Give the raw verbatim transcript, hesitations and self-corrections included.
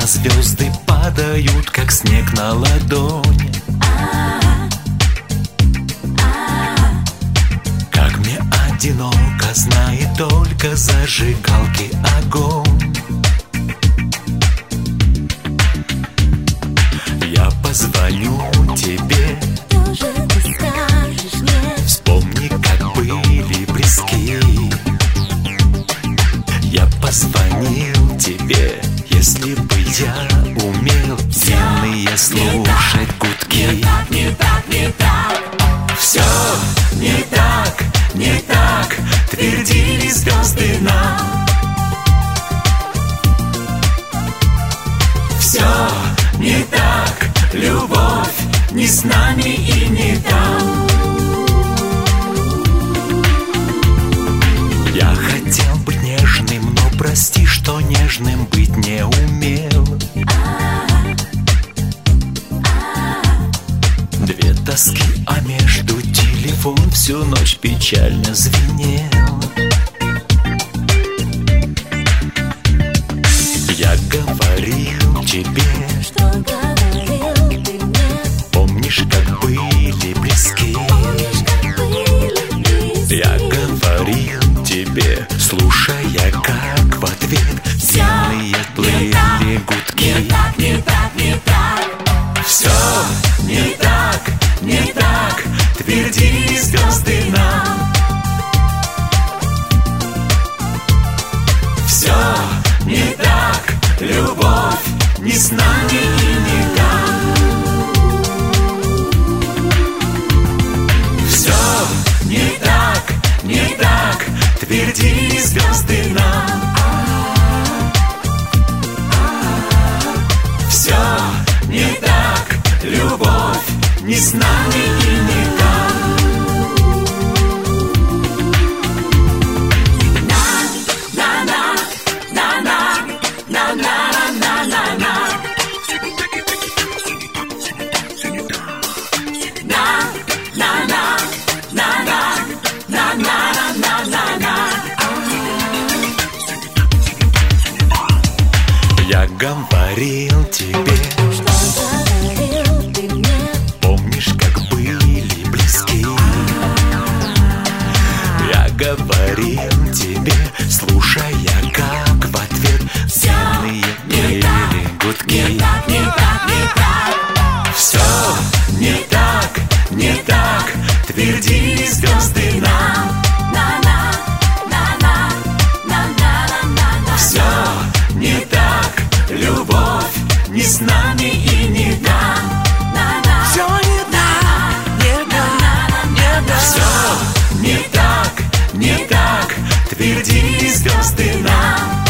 звезды падают, как снег на ладонь. Как мне одиноко, знает только зажигалки огонь. Я позвоню тебе, Тоже ты скажешь мне, вспомни, как были близки. Я позвонил тебе, если бы я умел длинные слушать гудки. не так, не так, не так. Все не так, не так, твердили звезды нам. Все не так, любовь не с нами и не там. Я хотел быть нежным, но прости, что нежным быть не умел. Две тоски, а между телефон всю ночь печально звенел. Я говорил тебе, Что говорил ты мне, помнишь, как были близки. помнишь, как были близки. Я говорил тебе, слушая, как в ответ длинные плыли гудки. Не так, не так, не так. Все не так, не так, твердили звезды нам. Все не так, любовь не с нами и не там. Все не так, не так, твердили звезды нам. Все не так, любовь не с нами и не там. Я говорил тебе, Что говорил ты мне, помнишь, как были близки. Я говорил тебе, слушая, как в ответ длинные плыли гудки. не так, не так, не так. Все не так, не так, твердили звезды нам. На-на, на-на, на-на-на-на-на. Все не так, любовь не с нами и не там. На-на, Все не так, не так, не так. Все не так, не так, твердили звезды нам.